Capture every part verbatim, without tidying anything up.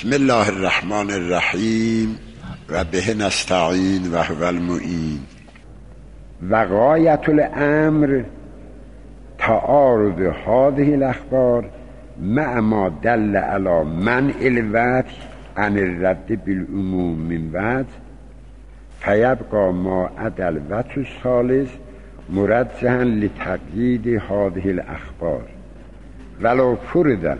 بسم الله الرحمن الرحیم و به نستعین و هو المعین. و غایت الامر تعارض هذه الاخبار مع ما دل على منع الوجه عن الرد بالعموم من وجه فیبقى ما عدا الوجه الثالث مرجحا لتقیید هذه الاخبار ولو فرض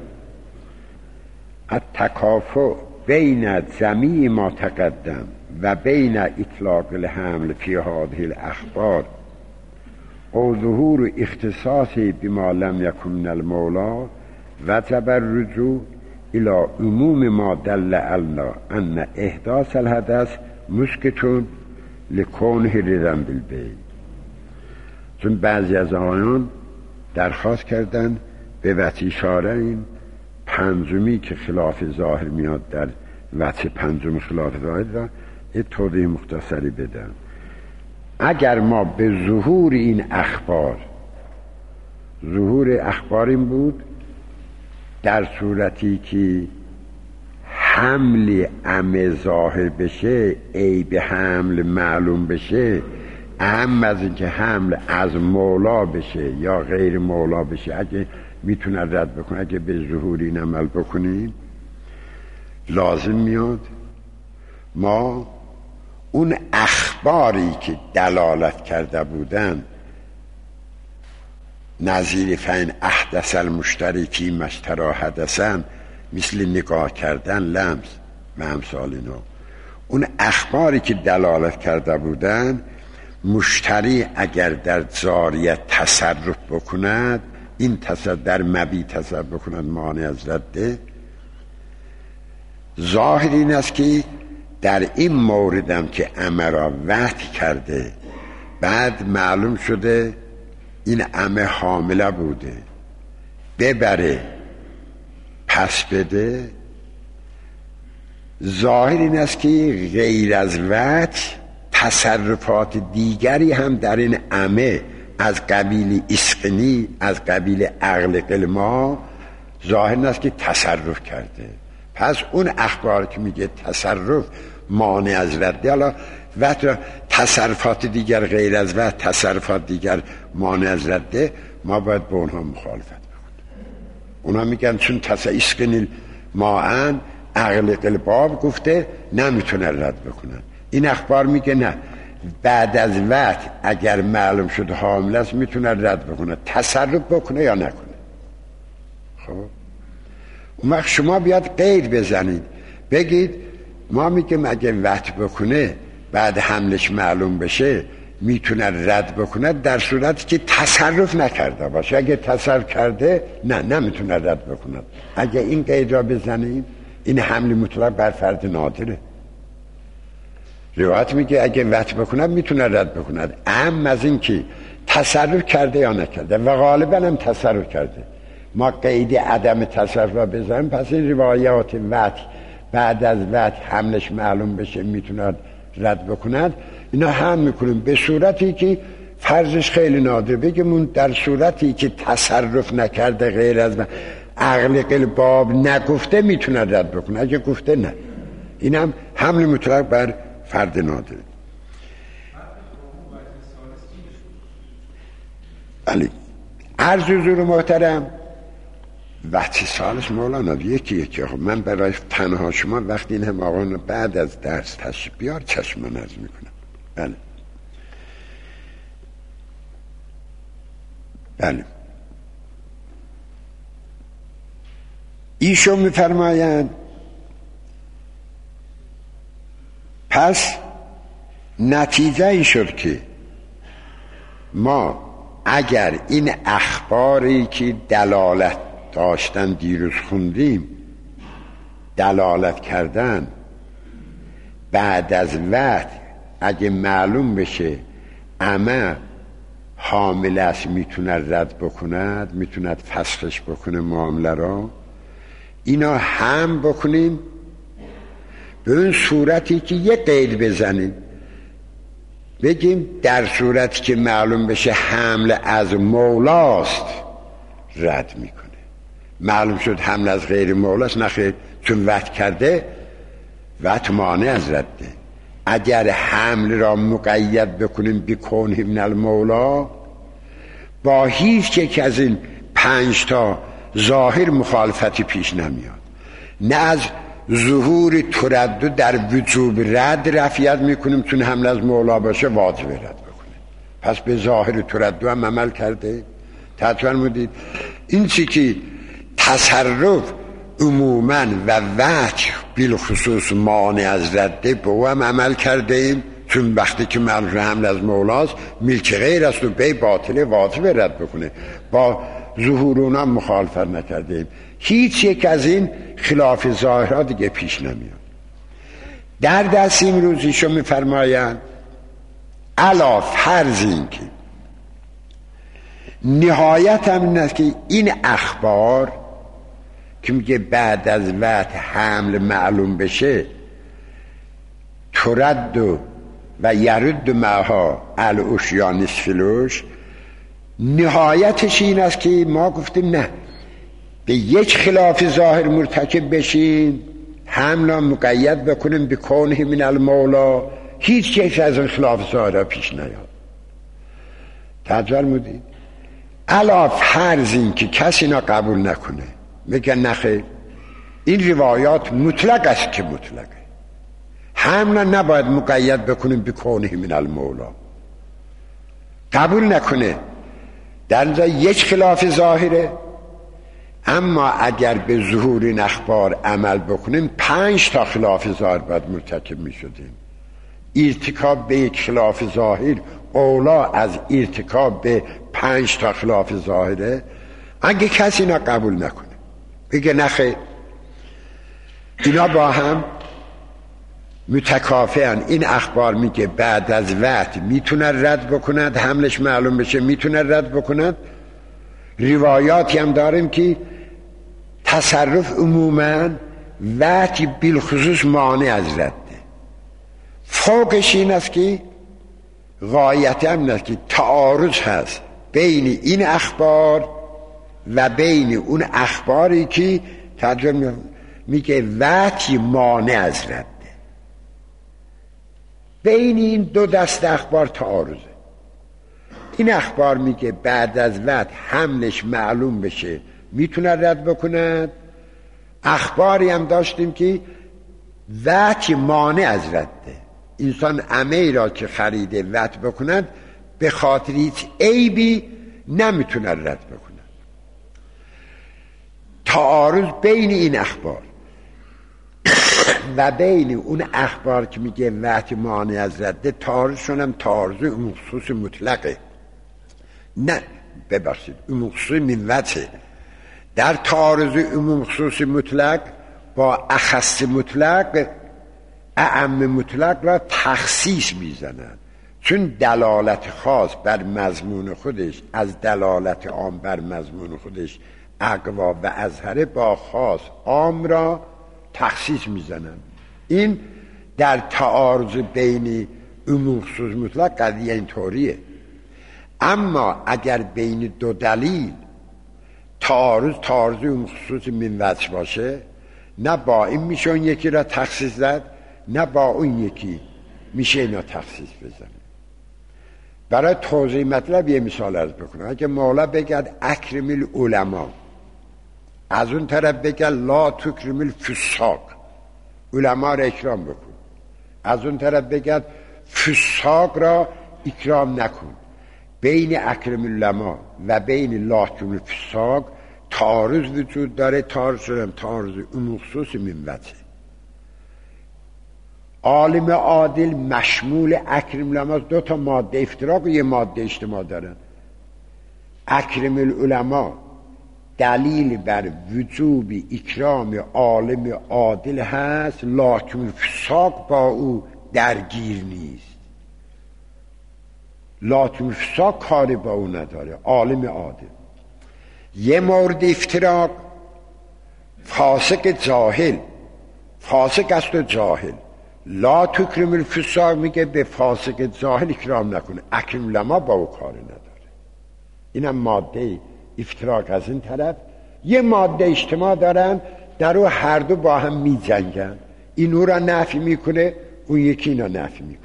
التکافؤ بین جمیع ما تقدم و بین اطلاق الحمل فی هذه الاخبار او ظهور اختصاصی بما لم یکن من المولا وجب الرجوع الى عموم ما دل على ان احداث الحدث مسکت لکونه رضا بالبیع. چون بعضی از آیان درخواست کردن به وجه اشاره این پنجمی که خلاف ظاهر میاد در وجه پنجم خلاف ظاهر را یه توضیح مختصری بدم. اگر ما به ظهور این اخبار، ظهور اخبار این بود در صورتی که حمل عمه ظاهر بشه، عیب حمل معلوم بشه، اهم از این که حمل از مولا بشه یا غیر مولا بشه، اگه میتونه رد بکنه، اگه به ظهور این عمل بکنیم لازم میاد ما اون اخباری که دلالت کرده بودن نظیر فین احدث المشتری فی مشترا حدثن، مثل نگاه کردن، لمس و امثال اینا، اون اخباری که دلالت کرده بودن مشتری اگر در جاریت تصرف بکند، این تصرف در مبیع تصرف بکند مانع از رده، ظاهر این است که در این موردم که امر وحد کرده بعد معلوم شده این عمه حامله بوده، ببره پس بده، ظاهر این است که غیر از وحد تصرفات دیگری هم در این عمه از قبیل اسقنی، از قبیل عقل قلما، ظاهر این است که تصرف کرده. پس اون اخبار که میگه تصرف مانع از رده، حالا وقت تصرفات دیگر غیر از وقت تصرفات دیگر مانع از رده، ما باید با اونها مخالفت بکنیم. اونها میگن چون اسقنی ماعن عقل قلباب گفته نمیتونه رد بکنن، این اخبار میگه نه، بعد از وقت اگر معلوم شد حامل است میتونه رد بکنه، تصرف بکنه یا نکنه. خب اون وقت شما بیاد قید بزنید، بگید ما میگیم اگه وقت بکنه بعد حملش معلوم بشه میتونه رد بکنه در صورتی که تصرف نکرده باشه، اگه تصرف کرده نه نمیتونه رد بکنه. اگه این قید را بزنید این حمل مطلق بر فرد نادره. روایت میگه اگه وقت بکنه میتونه رد بکنه، اهم از این که تصرف کرده یا نکرده، و غالبا هم تصرف کرده. ما قید عدم تصرف را بزنیم، پس این روایات وقت بعد از وقت حملش معلوم بشه میتونه رد بکند، اینا هم میکنیم به صورتی که فرضش خیلی نادر، بگیم در صورتی که تصرف نکرده غیر از عقل قلباب نگفته میتونه رد بکنه، اگه گفته نه، این هم حمل مطلق بر فرد نادر. علی عرض حضور محترم، وقتی سالش مولانا یکی یکی خب من برای تنها شما وقتی این هم آقایان بعد از درس تشریف بیار چشم من عرض میکنم. بله بله ایشون میفرمایند پس نتیجه این شد که ما اگر این اخباری که دلالت داشتن دیروز خوندیم دلالت کردن بعد از وقت اگه معلوم بشه عمه حامل است میتونه رد بکند، میتونه فسخش بکنه معامله را، اینا هم بکنیم به اون صورتی که یه قید بزنیم، بگیم در صورتی که معلوم بشه حمل از مولاست رد میکنه، معلوم شد حمل از غیر مولاست نخیر چون وعد کرده وعد مانع از رده. اگر حمل را مقید بکنیم بکونه من المولا، با هیچ یک از این پنج تا ظاهر مخالفتی پیش نمیاد. نه از ظهور تردد در وجوب رد رفعیت میکنیم چون حمل از مولا باشه واجب رد بکنیم، پس به ظاهر تردد هم عمل کرده. تعطیل مدید این چی که تصرف عموما و وجه بالخصوص مانع از رده به او هم عمل کرده ایم، چون وقتی که معلوم حمل از مولاست ملک غیر است و بی باطله واجب رد بکنه، با ظهور اونا مخالفت نکرده ایم. هیچ یک از این خلاف ظاهرها دیگه پیش نمیاد. در دست امروزیشو میفرمایند علا فرض این که نهایت هم این است که این اخبار که میگه بعد از وقت حمل معلوم بشه ترد و, و یرد معها الوش یا نصفلوش، نهایتش این است که ما گفتیم نه به یک خلاف ظاهر مرتکب بشین، حمل مقید بکنیم به کونه من المولا، هیچ یک از این خلاف ظاهر پیش نیاد. تجربه مودید علا فرض این که کسی اینا قبول نکنه، میگن نخیر این روایات مطلق است که مطلقه، حمل نباید مقید بکنیم به کونه من المولا، قبول نکنه، در اینجا یک خلاف ظاهره. اما اگر به ظهور این اخبار عمل بکنیم پنج تا خلاف ظاهر باید مرتکب می شدیم. ارتکاب به یک خلاف ظاهر اولا از ارتکاب به پنج تا خلاف ظاهره. اگه کسی اینا قبول نکنه بگه نخیر اینا با هم متکافئن، این اخبار میگه بعد از وقت میتونه رد بکند، حملش معلوم بشه میتونه رد بکند. روایاتی هم داریم که تصرف عموما وقتی بالخصوص مانع از رده. فوقش این است که غایت هم است که تعارض هست بین این اخبار و بین اون اخباری که ترجمه میگه وقتی مانع از رده. بین این دو دست اخبار تعارضه. این اخبار میگه بعد از وقت حملش معلوم بشه میتونه رد بکند. اخباری هم داشتیم که وقت مانع از رده، انسان عمه را که خریده وقت بکند به خاطر هیچ عیبی نمیتونه رد بکند. تعارض بین این اخبار و بین اون اخبار که میگه وقت مانع از رده، تعارضشون هم تعارض اون خصوص مطلقه، نه ببخشید اون خصوص منوته. در تعارض عموم خصوص مطلق با اخص مطلق اعم مطلق را تخصیص میزنند، چون دلالت خاص بر مضمون خودش از دلالت عام بر مضمون خودش اقوا و اظهر، با خاص عام را تخصیص میزنند. این در تعارض بین عموم خصوص مطلق قضیه اینطوریه. اما اگر بین دو دلیل تعارض تعارض اون خصوص من وجه باشه، نه با این میشه اون یکی را تخصیص زد، نه با اون یکی میشه اینا تخصیص بزنه. برای توضیح مطلب یه مثال عرض بکنم. اگه مولا بگد اکرم العلماء، از اون طرف بگد لا تکرم الفساق، علما را اکرام بکن، از اون طرف بگد فساق را اکرام نکن، بین اکرم العلماء و بین لا تکرم الفساق تعارض وجود داره. تعارض شدن تعارض اون خصوص من وجه. عالم عادل مشمول اکرم العلماء، دو تا ماده افتراق و یه ماده اجتماع دارن. اکرم العلماء دلیل بر وجوب اکرام عالم عادل هست، لکن فساق با او درگیر نیست. لکن فساق کاری با او نداره. عالم عادل. یه مورد افتراق فاسق جاهل، فاسق است و جاهل، لا تکرم الفساق میگه به فاسق جاهل اکرام نکنه، اکرم العلماء با او کاری نداره. اینم ماده افتراق از این طرف. یه ماده اجتماع دارن، در او هر دو با هم می جنگن. این او را نفی میکنه، اون یکی اینا نفی میکنه.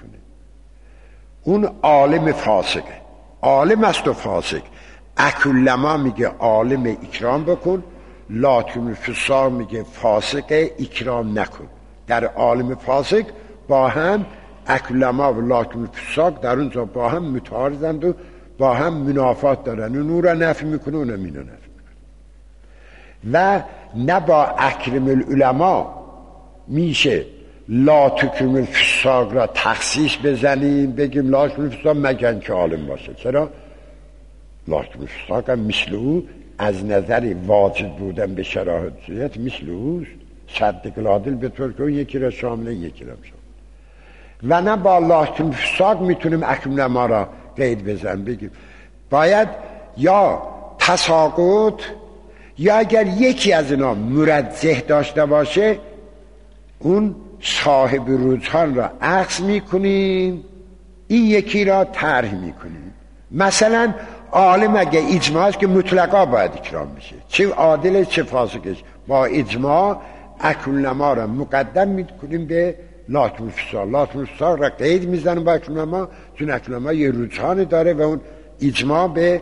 اون عالم فاسقه، عالم است و فاسق. اکلما میگه عالم اکرام بکن، لاتون فساق میگه فاسق اکرام نکن. در عالم فاسق با هم اکلما و لاتون فساق در اونجا با هم متعارضند و با هم منافات دارن. اون او را نفی میکنه، اونم اینو نفی میکنه. و نه با اکرم العلماء میشه لا تکرم الفساق را تخصیص بزنیم، بگیم لا تکرم الفساق مگن که عالم باشه. چرا؟ لا تکرم الفساق هم مثل او از نظر واجب بودن به شرایط مثل اوست. صد گلادل به طور که اون یکی را شامله یکی را شامل. و نه با لا تکرم الفساق میتونیم اکرم ما را قید بزن، بگیم باید یا تساقط یا اگر یکی از اینا مرجح داشته باشه اون صاحب رجحان را عکس میکنیم، این یکی را طرح میکنیم. مثلا عالم اگه اجماع است که مطلقا باید اکرام بشه، چه عادل چه فاسقش، با اجماع اکلما را مقدم میکنیم به لاتون الفساق. لاتون الفساق را قید میزنیم با اکلما، چون اکلما یه رجحان داره و اون اجماع به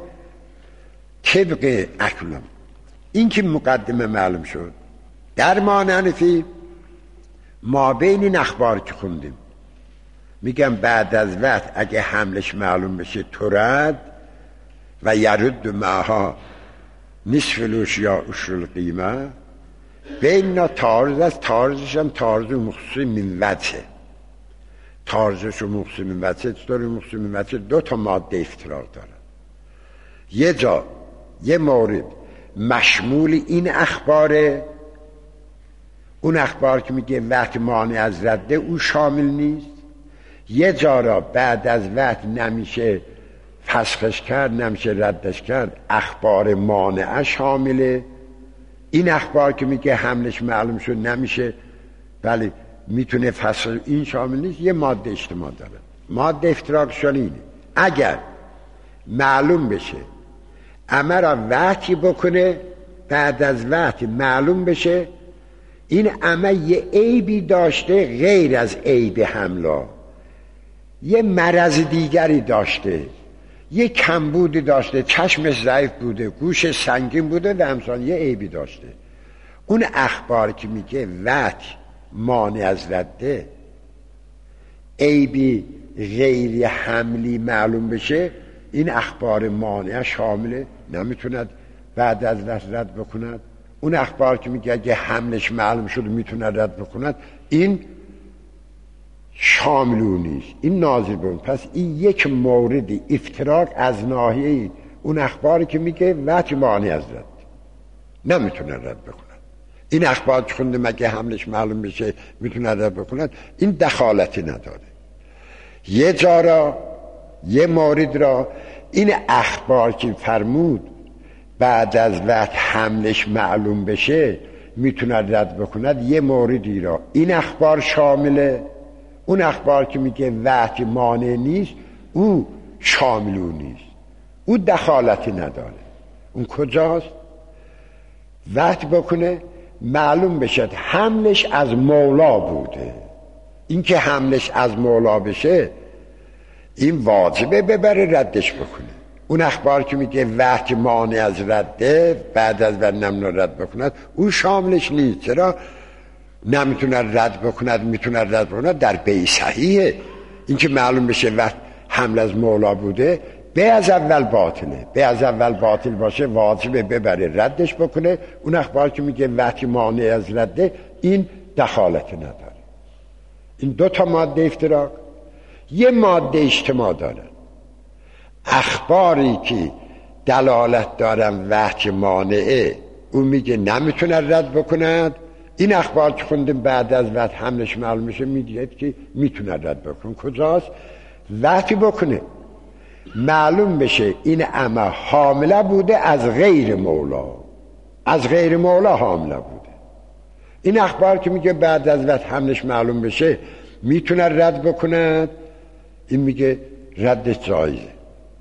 طبق اکلما. این که مقدمه معلوم شد. در ما حنفی ما بین این اخبار که خوندیم میگم بعد از وقت اگه حملش معلوم بشه ترد و یرد معها نصف لوش یا اشرل قیمه، بین اینا تعارض است. تعارضش هم تعارض مخصوص من وجه. تعارضش و مخصوص من وجه چطور؟ مخصوص من وجه دو تا ماده افتراق دارن. یه جا یه مورد مشمول این اخباره، اون اخبار که میگه وقت مانع از رده او شامل نیست. یه جا را بعد از وقت نمیشه فسخش کرد، نمیشه ردش کرد، اخبار مانعه شامله. این اخبار که میگه حملش معلوم شد نمیشه ولی میتونه فسخ، این شامل نیست. یه ماده اجتماع داره. ماده افتراق شل اینه اگر معلوم بشه امر را وحی بکنه، بعد از وحی معلوم بشه این عمل یه عیبی داشته غیر از عیب حمله، یه مرض دیگری داشته، یه کمبودی داشته، چشمش ضعیف بوده، گوش سنگین بوده و همسان یه عیبی داشته. اون اخبار که میگه وحی مانع از رده، عیبی غیر حملی معلوم بشه، این اخبار مانع شامله، نمیتوند بعد از وحی رد بکند. اون اخبار که میگه اگه حملش معلوم شد میتونه رد بکند، این شامل اون نیست، این ناظر بون. پس این یک مورد افتراق از ناحیه اون اخباری که میگه وجه مانع از رد نمیتونه رد بکند. این اخبار که خوندم اگه حملش معلوم بشه میتونه رد بکند، این دخالتی نداره. یه جا را یه مورد را این اخبار که فرمود بعد از وقت حملش معلوم بشه میتونه رد بکند، یه موردی را این اخبار شامله. اون اخبار که میگه وقت مانع نیست او شامل او نیست، او دخالتی نداره. اون کجاست؟ وقت بکنه معلوم بشد حملش از مولا بوده. این که حملش از مولا بشه این واجبه ببره ردش بکنه. اون اخبار که میگه وقت مانع از رده بعد از وقت نمونه رد بکند، او شاملش نیست. چرا؟ نمیتونه رد بکند، میتونه رد بکند در بی صحیحه. این که معلوم بشه وقت حمل از مولا بوده به از اول باطله، به از اول باطل باشه واجبه ببره ردش بکنه. اون اخبار که میگه وقت مانع از رده این دخالت نداره. این دو تا ماده افتراق. یه ماده اجتماع دارن. اخباری که دلالت دارن وحی مانعه اون میگه نمیتونه رد بکند. این اخبار که خوندیم بعد از وحی حملش معلوم میشه میگه که میتونه رد بکنه. کجاست؟ وحی بکنه معلوم بشه این عمه حامله بوده از غیر مولا، از غیر مولا حامله بوده. این اخبار که میگه بعد از وحی حملش معلوم بشه میتونه رد بکند، این میگه ردش جایزه.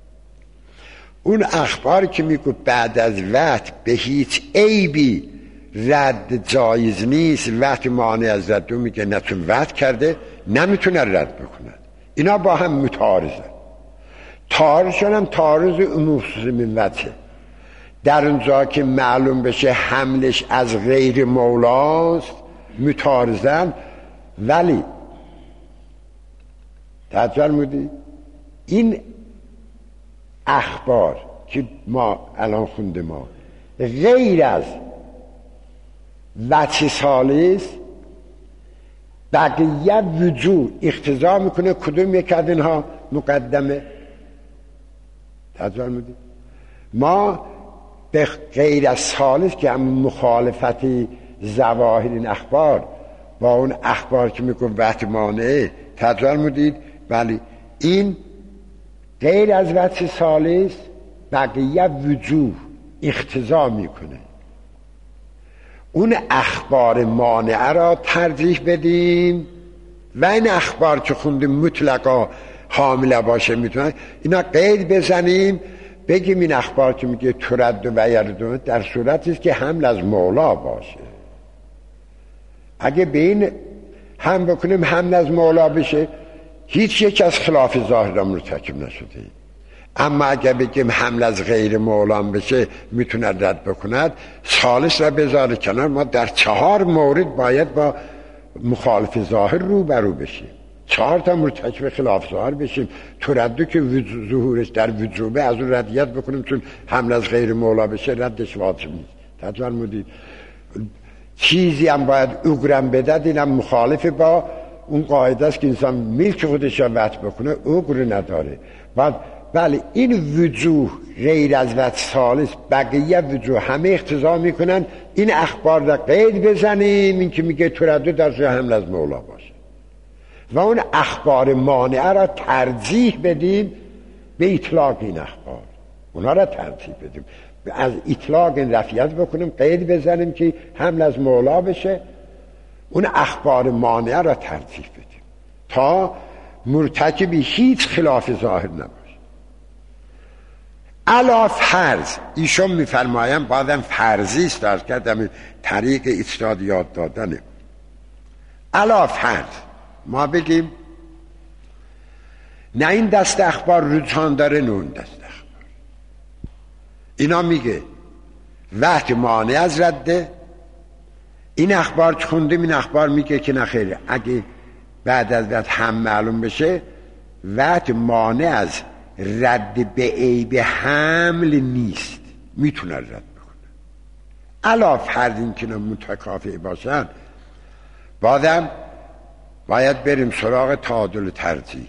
اون اخبار که میگه بعد از وقت به هیچ عیبی رد جایز نیست، وقتی مانع از رد رو میگه نه چون وعد کرده نمیتونه رد بکند. اینا با هم متعارضن. تعارضشون هم تعارض عموم خصوص من وجهه. در اونجا که معلوم بشه حملش از غیر مولاست متعارضن، ولی توجه مودی این اخبار که ما الان خونده ما غیر از وجه ثالث بقیه وجوه اقتضا میکنه کدوم یک از اینها مقدمه. توجه مودی ما به غیر از ثالث که هم مخالفتی ظواهر این اخبار با اون اخبار که میگه وقت مانعه تجربه مودید، ولی این غیر از وجه ثالث بقیه وجوه اقتضا میکنه اون اخبار مانعه را ترجیح بدیم و این اخبار که خوندیم مطلقا حامله باشه میتونه اینا قید بزنیم، بگیم این اخبار که میگه ترد و یردون در صورتی است که حمل از مولا باشه. اگه به این هم بکنیم حمل از مولا بشه هیچ یک از خلاف ظاهر مرتکب نشده. اما اگه بگیم حمل از غیر مولا بشه میتونه رد بکند، ثالث را بذاره کنار. ما در چهار مورد باید با مخالف ظاهر رو برو بشیم، چهار تا مرتکب خلاف ظاهر بشیم. تردد که ظهورش در وجوبه از اون ردیت بکنیم چون حمل از غیر مولا بشه ردش واجب نیست. تجربه مودید چیزی هم باید اگرم بدد، اینم مخالف با اون قاعده است که انسان ملک خودش را وقت بکنه اگر نداره. بعد بله این وجوه غیر از وجه ثالث بقیه وجوه همه اقتضا میکنن این اخبار را قید بزنیم، این که میگه تردد در جای حمل از مولا باشه، و اون اخبار مانعه را ترجیح بدیم به اطلاق این اخبار، اونا را ترجیح بدیم، از اطلاق این رفعیت بکنیم، قید بزنیم که حمل از مولا بشه، اون اخبار مانعه را ترجیح بدیم تا مرتکبی هیچ خلاف ظاهر نباشه. علا فرض ایشون میفرمایم بعدم فرضی است، درست کردم طریق اجتهاد یاد دادنه. علا فرض ما بگیم نه این دست اخبار رجحان داره نه اون دست اخبار، اینا میگه وقت مانع از رده، این اخبار که خوندیم این اخبار میگه که نخیره، اگه بعد از وقت هم معلوم بشه وقت مانع از رد به عیب حمل نیست، میتونه رد بکنه. علا فرض این که متکافئ باشن، بعدم باید بریم سراغ تعادل ترجیح.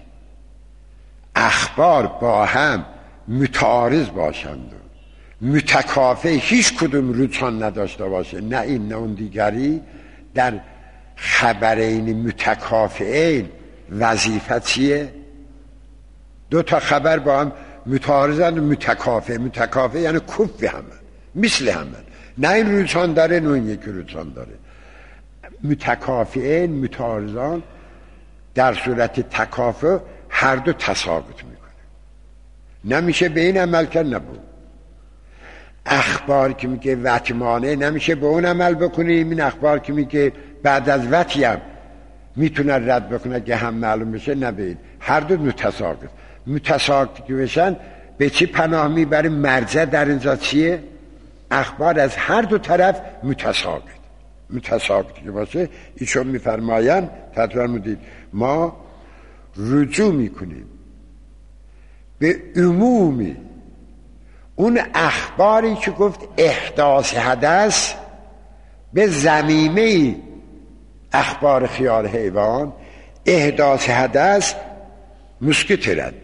اخبار با هم متعارض باشند و متکافئ هیچ کدوم رجحان نداشته باشه، نه این نه اون دیگری، در خبرین متکافئین وظیفه چیه؟ دو تا خبر با هم متعارضن و متکافئ. متکافئ یعنی کف همه، مثل همه، نه این رجحان داره نه این یکی رجحان داره. متکافئین متعارضان در صورت تکافؤ هر دو تساقط میکنه، نمیشه به این عمل کرد نبود. اخبار که میگه وطی مانع نمیشه به اون عمل بکنیم، این اخبار که میگه بعد از وطی هم میتونه رد بکنه که هم معلوم بشه نبید، هر دو متساقط. متساقط که بشن به چی پناه میبریم؟ مرجع در اینجا چیه؟ اخبار از هر دو طرف متساقط. متساقط که باشه ایشون میفرماین تطور مدید ما رجوع میکنیم به عمومی اون اخباری که گفت احداث حدث به ضمیمه اخبار خیال حیوان، احداث حدث مسکت رده.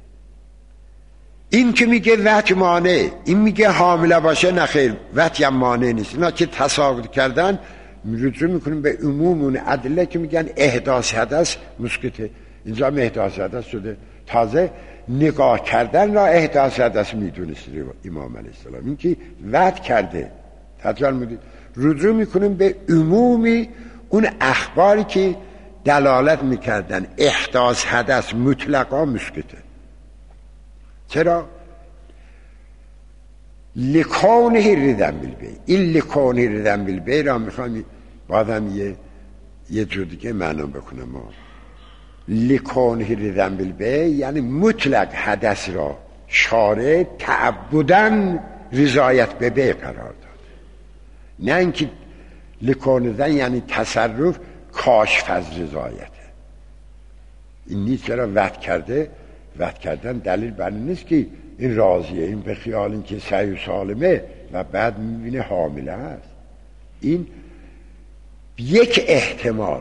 این که میگه وطی مانع، این میگه حامله باشه نخیر، وطی هم مانع نیست، اینا که تساقط کردن رجوع میکنیم به عموم اون ادله که میگن احداث حدث مسکته. اینجا هم احداث حدث شده، تازه نگاه کردن را احداث حدث میدونست امام علیه السلام، این که وعد کرده. تطور میدید رجوع میکنیم به عمومی اون اخباری که دلالت میکردن احداث حدث مطلقا مسکته. چرا؟ لکونه ریدن بالبی، این لکونه ریدن بالبی را میخوام بعدم یه یه جور دیگه معنا بکنم. ما لکونه ریدن بالبی یعنی مطلق حدث را شارع تعبداً رضایت به بی قرار داد، نه اینکه لکونه ریدن یعنی تصرف کاشف از رضایته. این نیست چرا وعد کرده، وعد کردن دلیل بر این نیست که این راضیه، این به خیال این که سعی و سالمه و بعد میبینه حامله است. این یک احتمال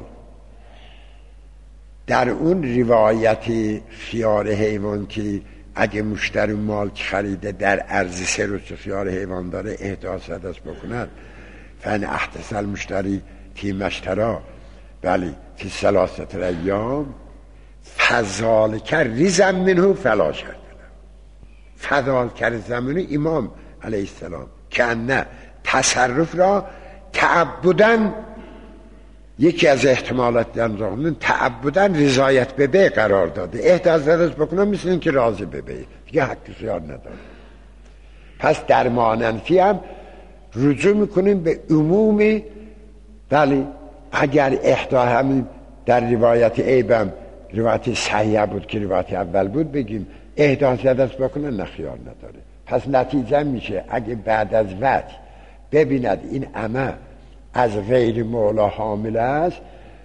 در اون روایت خیار حیوان که اگه مشتری مال خریده در عرض سه روز خیار حیوان داره احداث حدث بکند فن احتسل مشتری فی مشترا بلی فی ثلاثت ایام فضال کر ریزم منه فلا شد فضال کر زمینه امام علیه السلام که نه تصرف را تعبدن، یکی از احتمالات در زمان تعبدن رضایت به بی قرار داده. احداث حدث بکنم مثل این که راضی به بی دیگه حق خیار نداره. پس در ماننفی هم رجوع میکنیم به عمومی. ولی اگر احدا همین در روایت عیبم روایت صحیح بود که روایت اول بود بگیم احداث حدث بکنه نه خیار نداره. پس نتیجه میشه اگه بعد از وقت ببیند این امه از غیر مولا حامل است،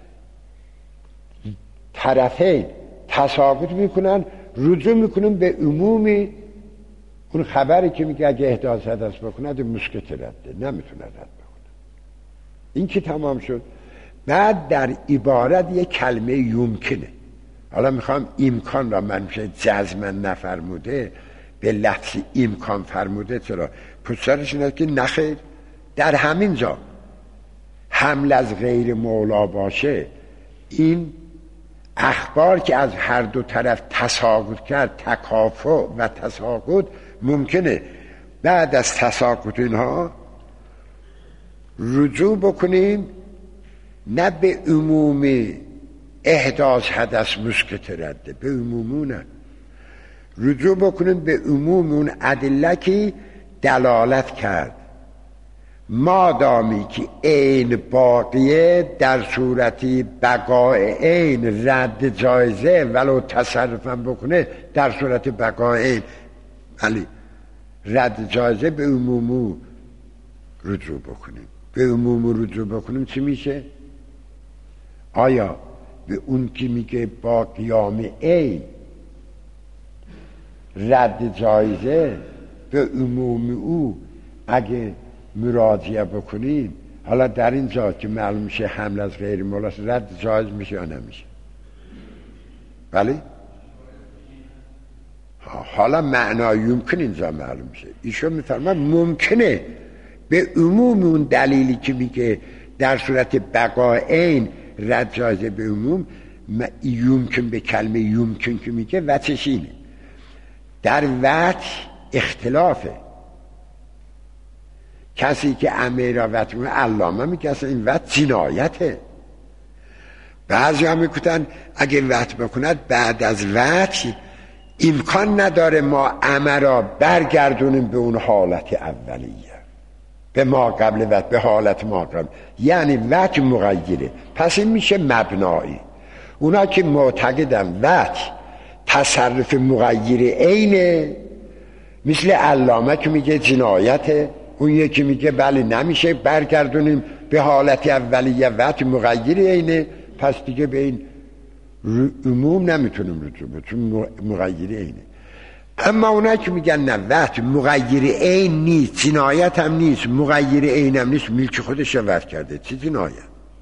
طرفین تساقط میکنن، رجوع میکنن به عمومی اون خبری که میگه اگه احداث حدث بکند مسکت رده، نمیتونه رد بکنه. این که تمام شد. بعد در عبارت یک کلمه یمکنه. حالا میخوام امکان را منشه جزمن نفرموده به لفظ امکان فرموده، چرا؟ پسرش اینه که نخیر در همین جا حمل از غیر مولا باشه، این اخبار که از هر دو طرف تساقط کرد، تکافؤ و تساقط ممکنه بعد از تساقط اینها رجوع بکنیم نه به عمومی احداث حدث مسکت رده، به عمومونه رجوع بکنیم به عموم اون ادله که دلالت کرد مادامی که عین باقیه در صورتی بقای عین رد جایزه ولو تصرفم بکنه در صورت بقای عین ولی رد جایزه به عمومو رجوع بکنیم. به عمومو رجوع بکنیم چی میشه؟ آیا به اون که میگه با قیام عین رد جایزه به عموم او اگه مراجعه بکنیم، حالا در این جا که معلوم میشه حمل از غیر مولاست رد جایز میشه یا نمیشه؟ بله؟ حالا معنای یمکن اینجا معلوم میشه. ایشون میفرماید ممکنه به عموم اون دلیلی که میگه در صورت بقای عین رد جایزه به عموم یمکن به کلمه یمکن که میگه وجهش اینه در وجه اختلافه. کسی که امیر وجه میگه علامه میگه اصلا این وجه جنایته. بعضی هم میگفتن اگه وجه بکند بعد از وجه امکان نداره ما امرا برگردونیم به اون حالت اولیه، به ما قبل وجه، به حالت ما قبل، یعنی وجه مغیره. پس این میشه مبنایی. اونا که معتقدن وجه تصرف مغیر عینه مثل علامه که میگه جنایته، اون یکی میگه بله نمیشه برگردونیم به حالت اولیه وجه مغیر عینه، پس دیگه به این عموم نمیتونیم رجوع بکنیم چون مغیر عینه. اما اونا که میگن نه وجه مغیر عین نیست، جنایت هم نیست، مغیر عین هم نیست، ملک خودش وجه کرده، چی جنایت؟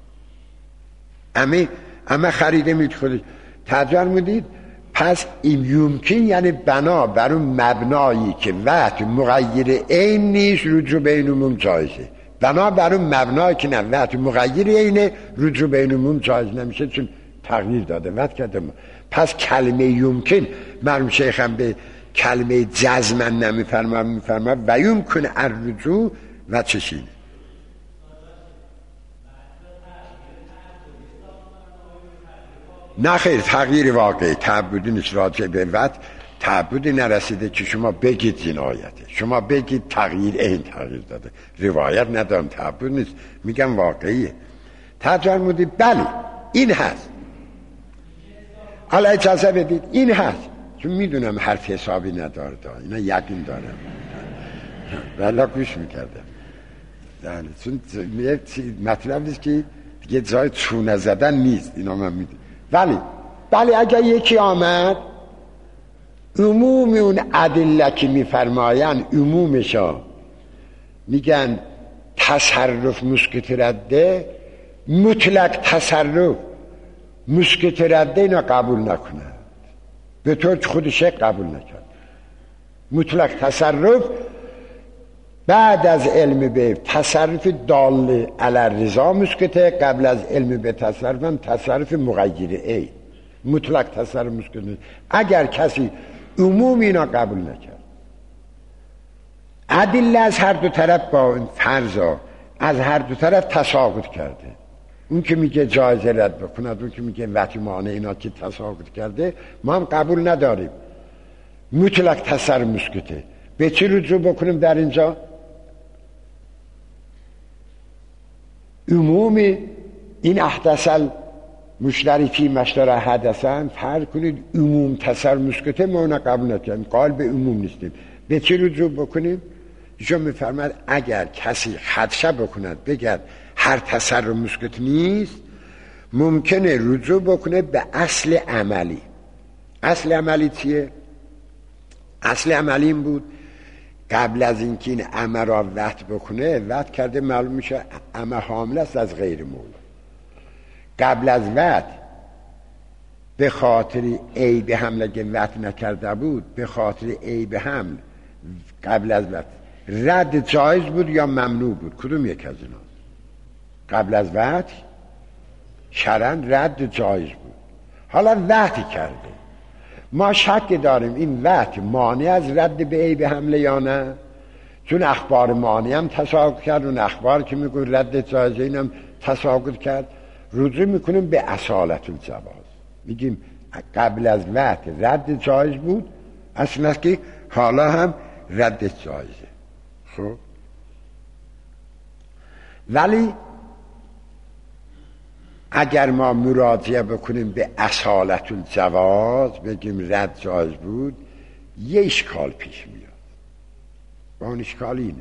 اما اما خریده ملک خودش تجار مدید. پس این یمکن یعنی بنا بر اون مبنایی که وجه مغیر عین نیست رجوع به این عموم جایزه، بنا بر اون مبنایی که نه وجه مغیر عینه رجوع به این عموم جایز نمیشه چون تغییر داده وجه کرده. پس کلمه یمکن مرحوم شیخ هم به کلمه جزمن نمیفرما، میفرما و یمکن الرجوع و چشینه. نه خیر تغییر واقعی تعبدی نیست، راجع به وجه تعبدی نرسیده که شما بگید جنایته، شما بگید تغییر این تغییر داده. روایت ندارم، تعبد نیست، میگم واقعیه. تجرمودی بله این هست، حالا اجازه بدید این هست، چون میدونم حرف حسابی نداره دا. اینا یقین دارم بلا گوش میکردم داره. چون مطلب نیست که دیگه جای چونه زدن نیست، اینا من میدونم. ولی ولی اگر یکی آمد عموم اون ادله که میفرماین عمومشا میگن تصرف مسکت رده، مطلق تصرف مسکت رده اینا قبول نکنند، به طور که خودش قبول نکرد. مطلق تصرف بعد از علم به تصرف دال علی رضا مسکته، قبل از علم به تصرف هم تصرف مغیر ای مطلق تصرف مسکته. اگر کسی عموم اینا قبول نکرد، ادله از هر دو طرف با فرضا از هر دو طرف تساقط کرده، اون که میگه جایزه رد بکند، اون که میگه وقتی مانع اینا که تساقط کرده ما هم قبول نداریم. مطلق تصرف مسکته. به چی رجوع بکنیم در اینجا؟ عمومی این احدثل مشتری فی مشتری حدثن فرق کنید. عموم تصرف مسکته ما اونا قبول نکنیم، قال به عموم نیستیم. به چی رجوع بکنیم؟ ایشون میفرماید اگر کسی خدشه بکند بگد هر تصرف مسکت نیست، ممکنه رجوع بکنه به اصل عملی. اصل عملی چیه؟ اصل عملی این بود قبل از اینکه این عمل را وقت بکنه، وقت کرده معلوم میشه عمل حامل است از غیر مولا. قبل از وقت به خاطر عیب حمل اگه وقت نکرده بود، به خاطر عیب حمل قبل از وقت رد جایز بود یا ممنوع بود؟ کدوم یک از اینا؟ قبل از وقت شرعاً رد جایز بود. حالا وقتی کرده، ما شک داریم این وقت مانع از رد به عیب حمله یا نه، چون اخبار مانع هم تساقط کرد، اون اخبار که میگه رد جایز اینم تساقط کرد. رجوع میکنیم به اصالت الجواز، میگیم قبل از وقت رد جایز بود، اصلا که حالا هم رد جایزه. خب ولی اگر ما مراجعه بکنیم به اصالت الجواز، بگیم رد جایز بود، یه اشکال پیش میاد. و اون اشکال اینه،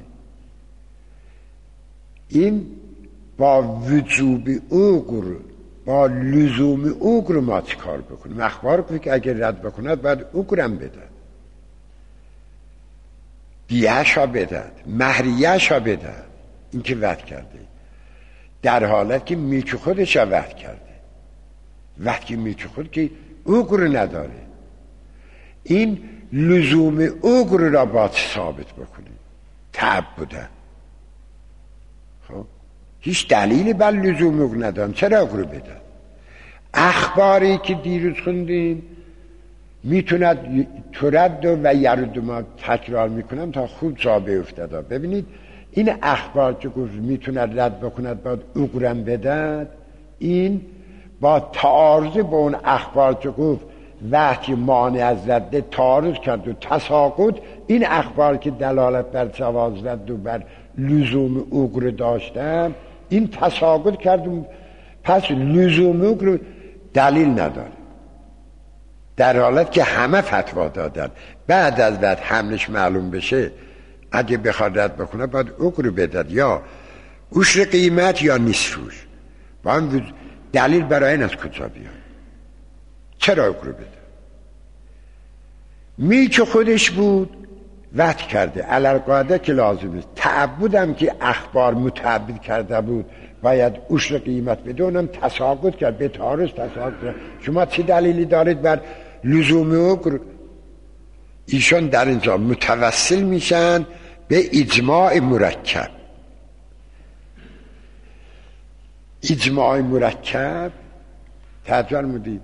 این با وجوب اوگر، با لزوم اوگر ما چی کار بکنیم؟ اخبار کنیم که اگر رد بکند باید اوگرم بدن، دیهش ها بدن، مهریهش ها بدن. این که وعد کرده در حالت که ملک خودش ها وعد کرده، وقتی ملک خود که اوگر نداره، این لزوم اوگر را باید ثابت بکنیم. تعبدن خب هیچ دلیلی بر لزوم اوگر ندارم، چرا اوگر بدن؟ اخباری که دیروز خوندیم میتوند ترد و یرد، ما تکرار میکنم تا خوب جا بیفتد. ببینید این اخبار که گفت میتوند رد بکند باید اوگرم بدن، این با تعارض با اون اخبار که گفت وقتی مانع از رد تعارض کرد و تساقط، این اخبار که دلالت بر جواز رد و بر لزوم اوگر داشتن، این تساقط کرد. پس لزوم اوگر دلیل نداره، در حالت که همه فتوا دادن بعد از بعد حملش معلوم بشه اگه بخواد رد بکنه باید اوگر بدد، یا عشر قیمت یا نصفش. با هم دلیل برای این از کجا بیاد؟ چرا اوگر بده؟ ملک خودش بود وقت کرده، علالقاعده که لازم است. تعبدم که اخبار متعبد کرده بود باید عشر قیمت بده، اونم تساقط کرد، به تعارض تساقط کرد. شما چه دلیلی دارید بر لزوم اوگر؟ ایشان در اینجا متوسل میشن به اجماع مرکب. اجماع مرکب توجه مدید،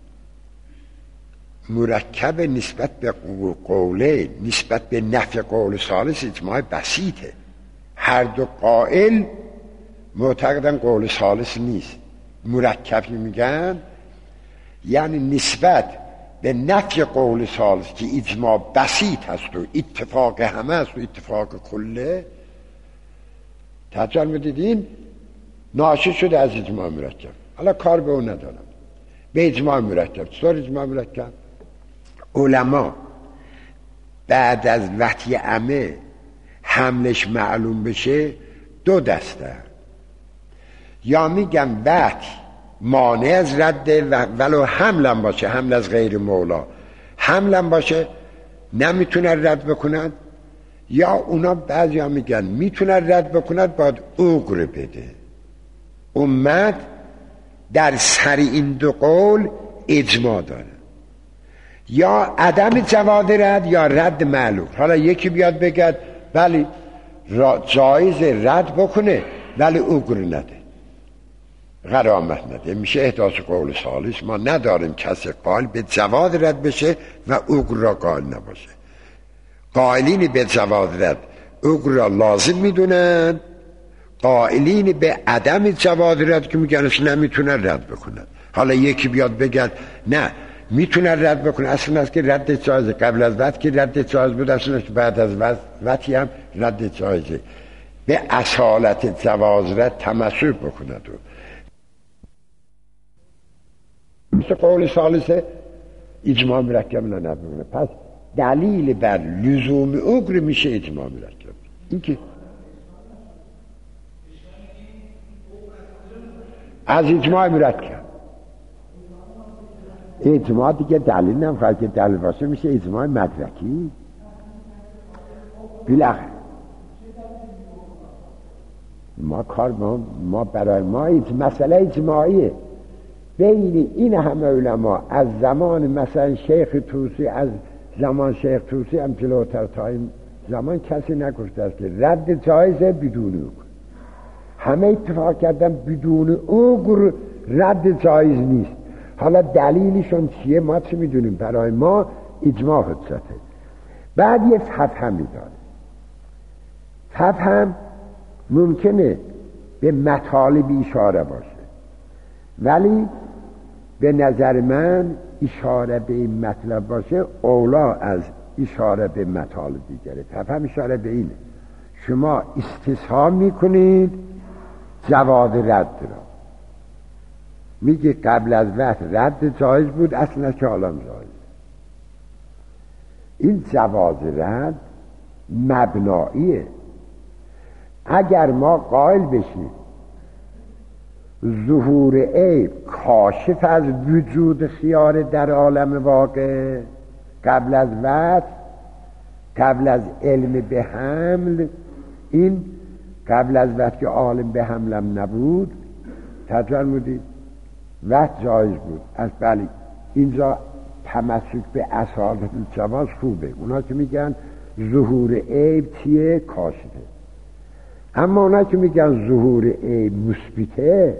مرکب نسبت به قوله، نسبت به نفی قول ثالث اجماع بسیطه. هر دو قائل معتقدن قول ثالث نیست. مرکب میگن یعنی نسبت به نفی قول ثالث که اجماع بسیط هست و اتفاق همه است و اتفاق کله، تجربه دیدین ناشی شده از اجماع مرکب. حالا کار به اون ندارم. به اجماع مرکب. چطور اجماع مرکب؟ علما بعد از وحی عمه حملش معلوم بشه دو دسته، یا میگم وحی مانع از رده ولو حملم باشه، حمل از غیر مولا حملم باشه نمیتونن رد بکنن، یا اونا بعضی ها میگن میتونن رد بکنن باید عقر بده. امت در سر این دو قول اجماع داره، یا عدم جواز رد یا رد معلوم. حالا یکی بیاد بگد ولی جایز رد بکنه ولی عقر نده، غرامت نده، میشه احداث قول ثالث. ما نداریم کسی قائل به جواز رد بشه و عقر را قائل نباشه. قائلین به جواز رد عقر را لازم میدونن، قائلین به عدم جواز رد که میگنش نمیتونن رد بکنن. حالا یکی بیاد بگد نه میتونن رد بکنن، اصلا است که رد جایزه، قبل از وقت که رد جایز بود، اصلا است که بعد از وقتی هم رد جایزه. به اصالت جواز رد تمسک بکند و مثل قول ثالثه اجماع مرکب نبونه. پس دلیل بر لزوم عقر میشه اجماع مرکب. این که از اجماع مرکب، اجماع دیگه دلیل نمیخواد که دلیل باشه، میشه اجماع مدرکی. بالاخره ما کار ما, ما برای ما مسئله اجماعیه. بین این همه علما از زمان مثلا شیخ طوسی، از زمان شیخ طوسی هم جلوتر تا این زمان کسی نگفته است که رد جایزه بدون عقر. همه اتفاق کردن بدون عقر رد جایز نیست. حالا دلیلشون چیه ما چه میدونیم، برای ما اجماع حجته. بعد یه ففهمی داره. ففهم ممکنه به مطالب اشاره باشه، ولی به نظر من اشاره به این مطلب باشه اولا از اشاره به مطالب دیگره. ففهم اشاره به اینه شما استصحاب میکنید جواز رد را، میگه قبل از وقت رد جایز بود، اصلا که حالا جایز. این جواز رد مبناییه. اگر ما قائل بشیم ظهور عیب کاشف از وجود خیار در عالم واقع قبل از وقت، قبل از علم به حمل، این قبل از وقت که عالم به حملم نبود تجرمودید وقت جایز بود. از بلی اینجا تمسک به اصالت جواز خوبه. اونا که میگن ظهور عیب چیه؟ کاشفه. اما اونا که میگن ظهور عیب مثبته،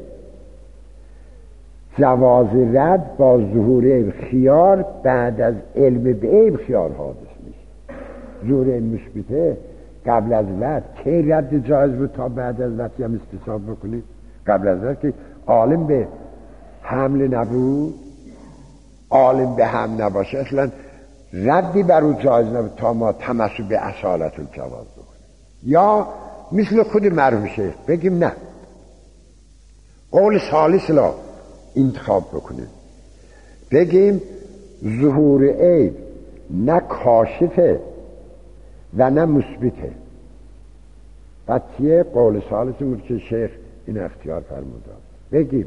جواز رد با ظهور عیب خیار بعد از علم به عیب خیار حادث میشه. ظهور عیب مثبته قبل از وقت کی رد جایز بود تا بعد از وقتی هم استصحاب بکنید؟ قبل از وقت که عالم به حمل نبود، عالم به حمل نباشه اصلا ردی بر او جایز نبود تا ما تمسک به اصالت الجواز بکنیم. یا مثل خود مرحوم شیخ بگیم نه، قول ثالث لا انتخاب بکنیم، بگیم ظهور عیب نه کاشفه و نه مثبته. بعد چیه؟ قول ثالث بود که شیخ این اختیار فرموده. بگیم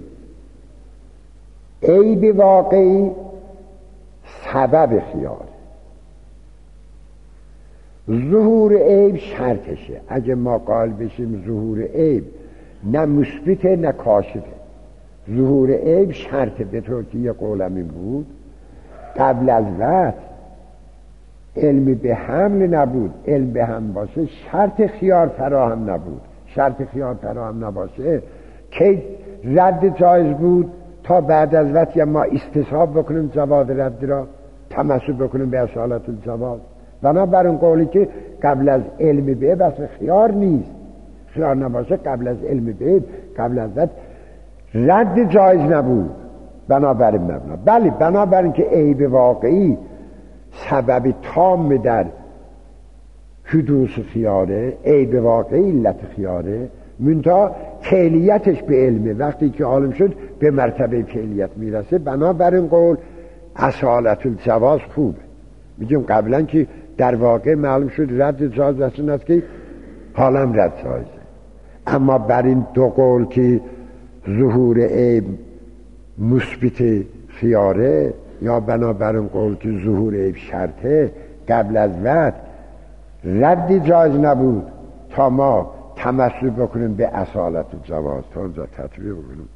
عیب واقعی سبب خیار، ظهور عیب شرطشه. اگه ما قائل بشیم ظهور عیب نه مثبته نه کاشفه، ظهور عیب شرطه، به طور که یه قولم این بود قبل از وقت علم به حمل نبود، علم به حمل باشه شرط خیار فراهم نبود، شرط خیار فراهم نباشه که رد جایز بود تا بعد از وقتی ما استصحاب بکنیم جواز رد را، تمسک بکنیم به اصالت الجواز. بنابر اون قولی که قبل از علم به بس خیار نیست، خیار نباشه قبل از علم به قبل از وقت رد جایز نبود، بنابراین مبنا. بله بنابراین که عیب واقعی سبب تام در حدوث خیاره، عیب واقعی علت خیاره، منتها کلیتش به علمه. وقتی که عالم شد به مرتبه کلیت میرسه، بنابراین قول اصالت الجواز خوبه. میگیم قبلا که در واقع معلوم شد رد جواز اصلا است که حالم رد جایزه. اما بر این دو قول که ظهور عیب مثبت خیاره یا بنابراین قول که ظهور عیب شرطه قبل از وقت ردی جایز نبود تا ما تمثل بکنیم به اصالت جواز، تا اونجا تطبیق بکنیم.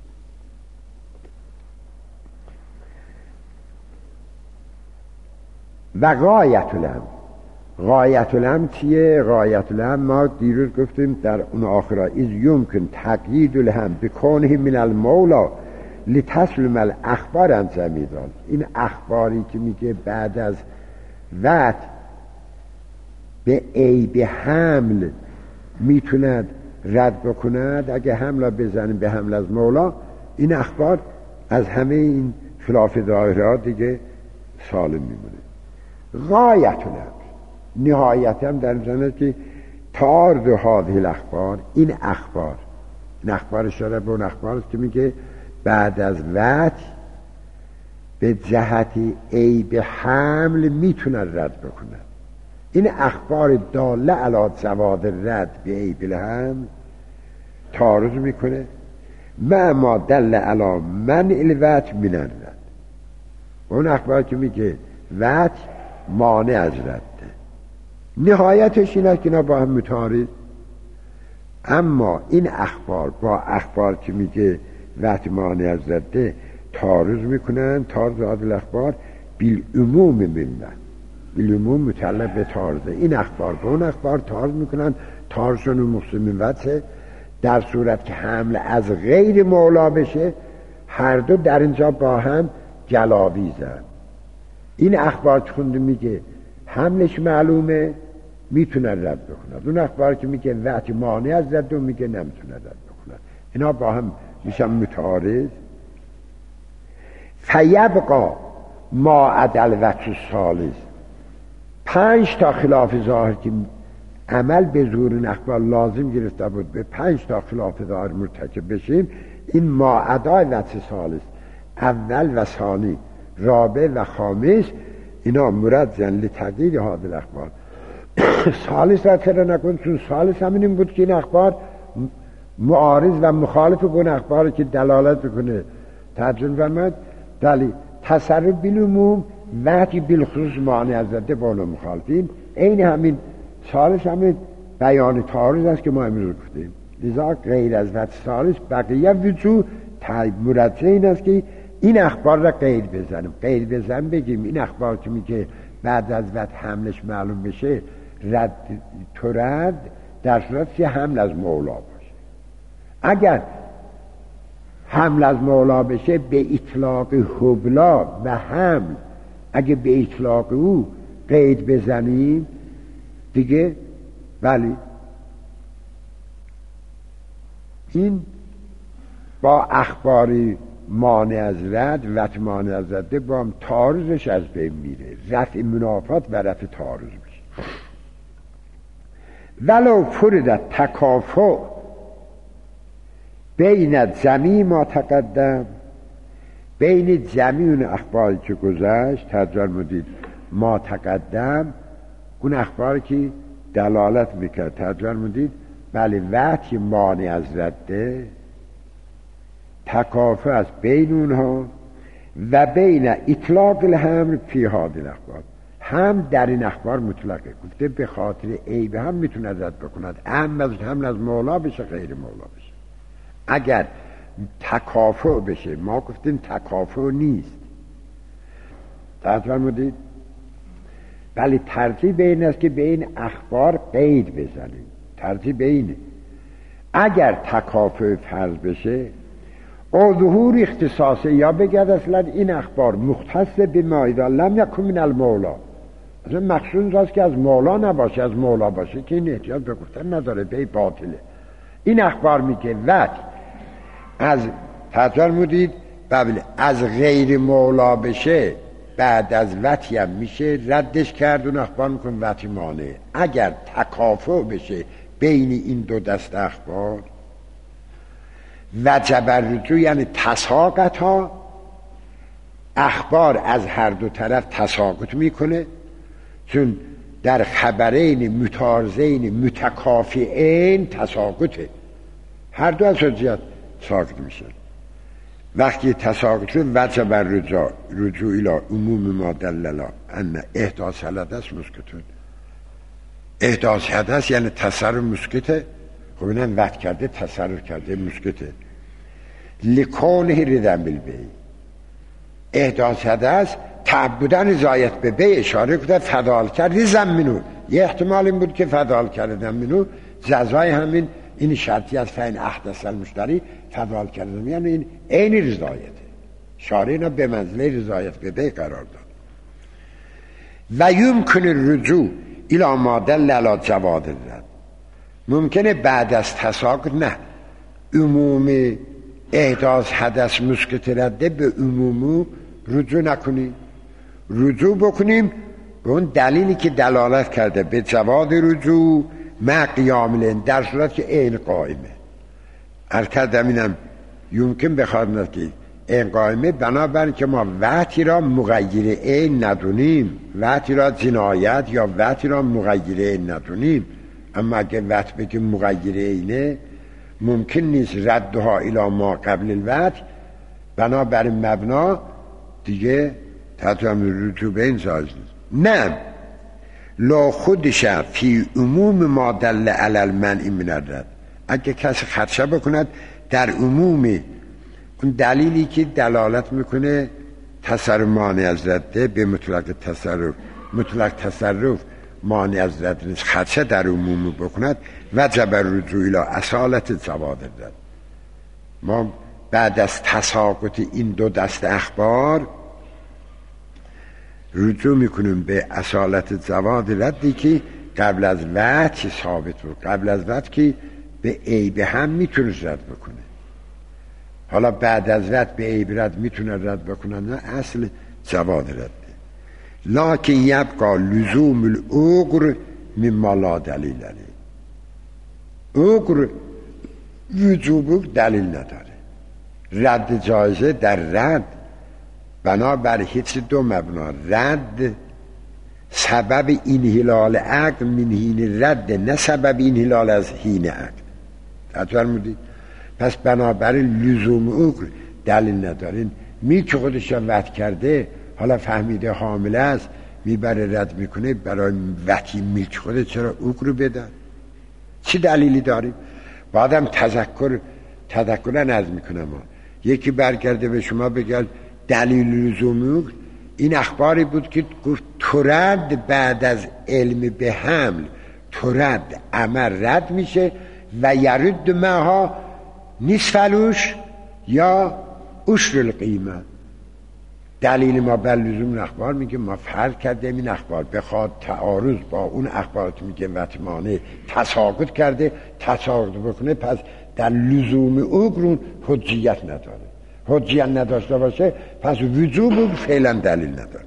و غایت الامر، غایت الامر چیه؟ غایت الامر ما دیروز گفتیم در اون آخرا از یمکن تقیید الهم بکونه من المولا لتسلم الاخبار عن زمیدان. این اخباری که میگه بعد از وقت به عیب حمل میتوند رد بکند، اگه حمله بزنیم به حمل از مولا، این اخبار از همه این خلاف ظاهرها دیگه سالم میمونه. غایت الامر نهایت هم در زمینه که تعارض هذه الاخبار، این اخبار این اخبار اشاره به اون اخبار است که میگه بعد از وقت به جهت عیب حمل میتونن رد بکنن. این اخبار داله علی جواز رد به عیب الحمل تعارض میکنه مع ما دل علی منع الوجه من الرد. اون اخبار که میگه وجه مانع از رده، نهایتش این است که اینا با هم متعارض. اما این اخبار با اخبار که میگه وجه مانع از رده تعارض میکنن. تعارض هذه الاخبار بالعموم منه، بالعموم متعلق به تعارضه. این اخبار با اون اخبار تعارض میکنن، تعارضشون مقسم وجه در صورت که حمل از غیر مولا بشه، هر دو در اینجا با هم جلاویزن. این اخبار که خونده میگه حملش معلومه میتونه رد بکنه، اون اخبار که میگه وقتی مانع از رد و میگه نمیتونه رد بکنه، اینا با هم میشن متعارض. فیبقا ما عدل وجه الثالث، پنج تا خلاف ظاهر که عمل به ظهور این اخبار لازم گرفته بود به پنج تا خلاف ظاهر مرتکب بشیم، این ما عدای وجه ثالث، اول و ثانی، رابع و خامس، اینا مرجعن لتغییر هذه الاخبار. ثالث را چرا نکن؟ چون ثالث همین این بود که این اخبار معارض و مخالف اون اخباری که دلالت بکنه ترجمه فرمود دلی تصرف بالعموم وقتی بالخصوص معنی از رده بالا مخالفین. این همین ثالث همین بیان تعارض است که ما امروز گفتیم. لذا غیر از وجه ثالث بقیه وجود مرجع این است که این اخبار را غیر بزنیم. غیر بزن بگیم این اخبار که میگه بعد از وقت حملش معلوم بشه رد تو رد، در صورت که حمل از مولا باشه. اگر حمل از مولا بشه به اطلاق حبلا و حمل، اگه به اطلاق او قید بزنیم دیگه ولی این با اخباری مانع از رد و مانع از رد با هم تعارضش از بین میره، رفع منافات و رفع تعارض میشه. ولو فرد تکافؤ بین جمیع ما تقدم، بین جمیع اون اخباری که گذشت ترجمه دید ما تقدم، اون اخباری که دلالت میکرد ترجمه دید بله وقتی مانع از رده تکافؤ است بین اونها و بین اطلاق الحمل فی هذه الاخبار، هم در این اخبار مطلقه گفته به خاطر عیب هم میتونه رد بکند، هم از حمل از مولا بشه غیر مولا بشه. اگر تکافؤ بشه، ما گفتیم تکافؤ نیست ترجمه دید ولی ترتیب این است که به این اخبار قید بزنیم، ترتیب اینه. اگر تکافؤ فرض بشه او ظهور اختصاصه، یا بگرد اصلا این اخبار مختص به ما اذا لم یکن من المولا، اصلا مقصود راست که از مولا نباشه، از مولا باشه که این احتیاج به گفتن نداره، به باطله. این اخبار میگه وقت از ترجمه دید بله از غیر مولا بشه بعد از وطی هم میشه ردش کرد و اخبار میکن وطی مانع. اگر تکافؤ بشه بین این دو دست اخبار وجب الرجوع یعنی تساقط ها، اخبار از هر دو طرف تساقط میکنه، چون در خبرین متعارضین متکافئین تساقطه، هر دو از حجت ساقط میشن. وقتی تساقط شد وجب الرجوع رجوع الى عموم ما دلل ان احداث حدث مسکتون. احداث حدث یعنی تصرف مسکته. خب اینم وقت کرده تصرف کرده مسکته. لکونه ردم بالبی احداث حدث تعبدن زایت به بی اشاره کرده فضال کرد زمینو. یه احتمال این بود که فضال کردن منو جزای همین این شرطی از فین احدث المشتری فضال کردن، یعنی این عین رضایته. شارع اینا به منزله رضایت به بی قرار داد. و یمکن الرجوع الی ما دل علی جواز الرد. ممکنه بعد از تساقط نه عموم احداث حدث مسکت رده به عموم رجوع نکنیم، رجوع بکنیم به اون دلیلی که دلالت کرده به جواز رجوع مع قیام لین، در صورت که عین قائمه. عرض کردم اینم یمکن بخواد که این قائمه بنابراین که ما وقتی را مغیر عین ندونیم، وقتی را جنایت یا وقتی را مغیر عین ندونیم، اما اگه وقت بگیم مغیر عینه ممکن نیست ردها الی ما قبل الوقت، بنابراین مبنا دیگه تطمیم رجوع به این جایز نیست. نه لا خودش فی عموم ما دل علی المنع من الرد. اگه کسی خدشه بکند در عموم اون دلیلی که دلالت میکنه تصرف مانع از رده به مطلق تصرف، مطلق تصرف مانع از رد نیست، خدشه در عموم بکند وجب الرجوع الی اصالت جواز الرد. ما بعد از تساقط این دو دست اخبار رجوع میکنیم به اصالت جواز ردی که قبل از وقت ثابت بود، قبل از وقت که به عیب هم میتونه رد بکنه. حالا بعد از رد به عیب رد میتونه رد بکنه، نه اصل جواز رده. لکن یبقا لزوم العقر مما لا دلیل علیه. عقر وجوب دلیل نداره. رد جایزه در رد بنابر هیچ دو مبنا. رد سبب انحلال عقل من حین رد، نه سبب انحلال از حین عقل. تفرمودید؟ پس بنابر لزوم عقل دلیل ندارین. می که خودش وقت کرده حالا فهمیده حامله است میبره رد میکنه، برای وقتی میلک خودت چرا عقل بدن؟ چی دلیلی داریم؟ بعدم تذکر تذکرا نرز میکنم ها. یکی برگرده به شما بگل دلیل لزوم عقل این اخباری بود که گفت ترد بعد از علم به حمل، ترد عمل رد میشه و یرد معها نصف فلوش یا عشر القیمه. دلیل ما بر لزوم اخبار میگه ما فرض کردیم این اخبار بخواد تعارض با اون اخبارات میگه وطمانه تساقط کرده، تساقط بکنه، پس در لزوم عقل حجیت نداره. حجیت نداشته باشه پس وجوب فعلا دلیل نداره.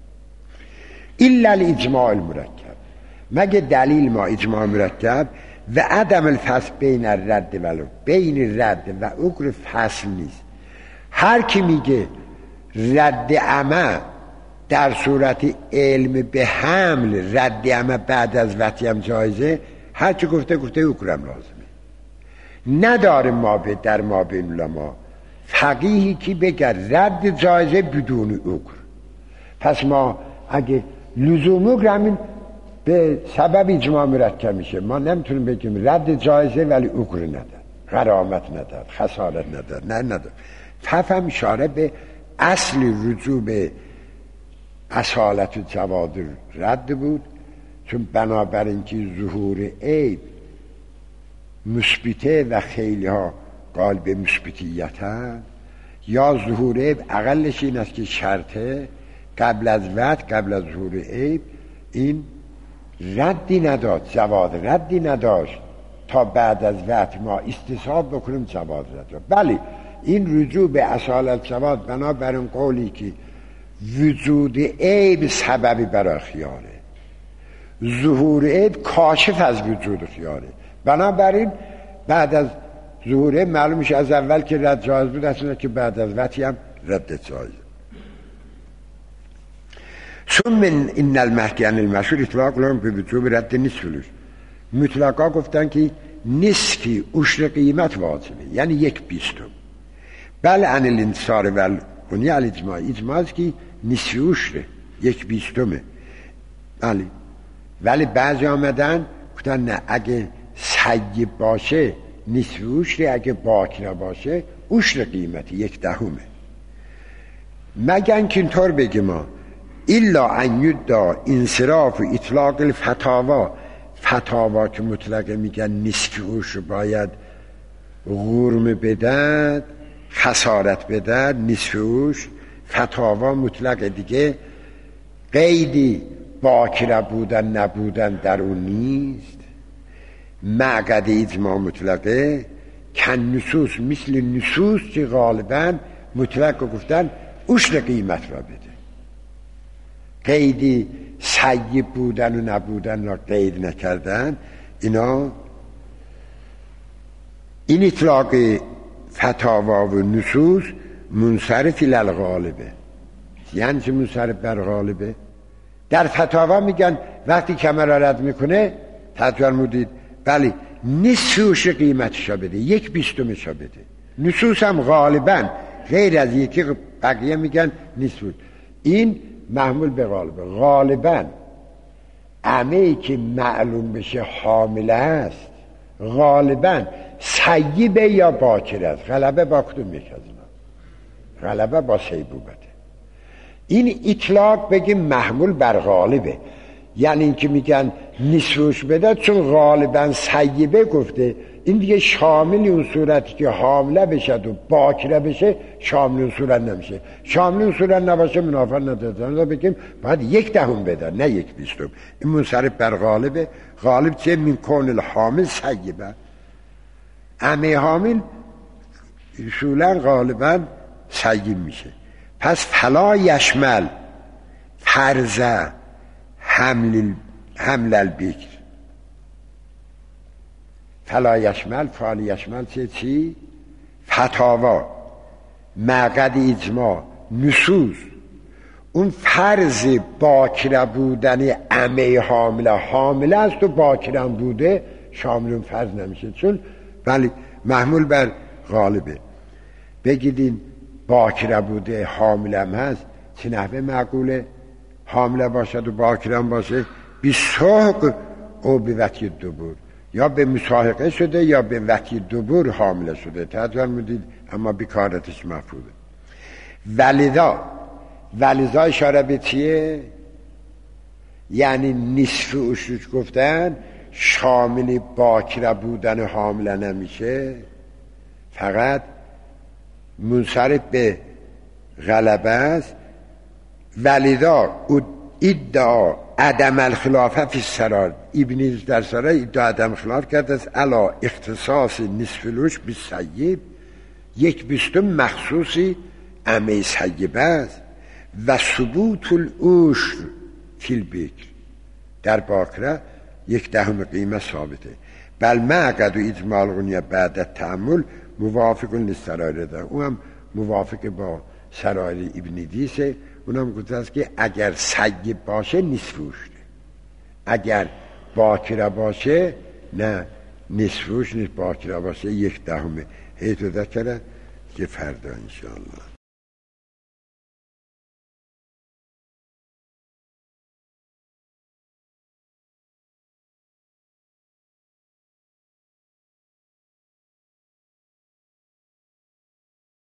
الا الاجماع المرکب، مگه دلیل ما اجماع مرکب و عدم الفصل بین الرد ولو، بین رد و عقل فصل نیست. هر کی میگه رد عمل در صورت علم به حمل رد عمل بعد از وطی هم جایزه، هر چی گفته گفته عقلم لازمه. نداره ما به در ما بین علما فقیهی که بگر رد جایزه بدون عقل. پس ما اگه لزوم عقل همین به سبب اجماع مرکب میشه، ما نمیتونیم بگیم رد جایزه ولی عقل نداره، غرامت نداره، خسارت نداره. نه نداره. تفهم اشاره به اصل رجوع به اصالت و جواز رد بود، چون بنابراین که ظهور عیب مثبته و خیلی ها قال به مثبتیت هست، یا ظهور عیب اقلش این است که شرطه قبل از وقت، قبل از ظهور عیب این ردی نداد، جواز ردی نداشت تا بعد از وقت ما استصحاب بکنیم جواز رد. بله این رجوع به اصالت سواد بنابر اون قولی که وجود عیب سببی برای خیاله، ظهور عیب کاشف از وجود خیاله. بنابراین بعد از ظهور عیب معلوم میشه از اول که رد جایز بود، اصلا که بعد از وقتی هم رد جایز. ثم ان المحکی عن المشهور اطلاق لهم به وجوب رد نصف العشر. مطلقا گفتن که نصفی عشر قیمت واجبه، یعنی یک بیستم. بل عن الانتصار و الغنی علی اجماع، اجماع است که نصف عشره، یک بیستمه. بله، ولی بعضی آمدن گفتن نه، اگه سیب باشه نصف عشره، اگه باکره باشه عشر قیمتی یک دهمه. مگن که اینطور بگیم ما الا ان یدعا انصراف و اطلاق الفتاوا، فتاوا که مطلقه میگن نصف عشر باید غرم بدن، خسارت بدن، نصف عشر فتاوا مطلقه دیگه، قیدی باکره بودن نبودن در اون نیست. معقد اجماع مطلقه کن نصوص، مثل نصوص که غالبا مطلق گفتن عشر قیمت را بده، قیدی سیب بودن و نبودن را قید نکردن. اینا این اطلاق فتاوا و نصوص منصرف للغالبه. یعنی چه منصرف بر غالبه؟ در فتاوا میگن وقتی کمر را رد میکنه تجوال مودید بله نصف عشر قیمتشا بده، یک بیستمشا بده. نصوص هم غالبا غیر از یکی بقیه میگن نصف. این محمول به غالبه. غالبا عمه‌ای که معلوم بشه حامله است غالبا سیبه یا باکره است. غلبه با کدوم یک از اینا؟ غلبه با سیبوبته. این اطلاق بگیم محمول بر غالبه، یعنی این که میگن نصفش بده چون غالبا سیبه گفته، این دیگه شامل اون صورتی که حامله بشه و باکره بشه شامل اون صورت نمیشه. شامل اون صورت نباشه منافع نداره، بگیم باید یک دهم بده نه یک بیستم. این منصرف بر غالبه. غالب چه؟ من کون الحامل سیبه، عمه حامل اصولا غالبا سیب میشه. پس فلا یشمل فرض حمل حمل البکر، فلا یشمل فعال یشمل چه چی؟ فتاوا، معقد اجماع، نصوص. اون فرض باکره بودن عمه حامله، حامله است و باکره بوده، شامل اون فرض نمیشه چون ولی محمول بر غالبه. بگیدین باکره بوده حامله هم هست، چه نحوه معقوله حامله باشد و باکره هم باشه؟ بی ساق او به وطی دبور، یا به مساحقه شده یا به وطی دبور حامله شده. تجربه میدید اما بیکارتش مفهومه. ولذا ولذا اشاره به چیه؟ یعنی نصف عشرش گفتن شامل باکره بودن حامله نمیشه، فقط منصرف به غلبه است. ولذا ادعا عدم الخلافه فی السرار، ابن در سرای ادعا عدم خلاف کرده است علا اختصاص نصف العشر بالسیب، یک بیستم مخصوصی عمه سیبه است و ثبوت العشر فی البکر، در باکره یک دهم قیمت ثابته. بل معقد و اجماع الغنیه بعد تأمل موافق للسرائر ده، اون هم موافق با سرائر ابن دیسه. اونم گفته است که اگر سیب باشه نصف عشره، اگر باکره باشه نه نصف عشر نیست، باکره باشه یک دهمه. حیث ذکره که فردا انشاءالله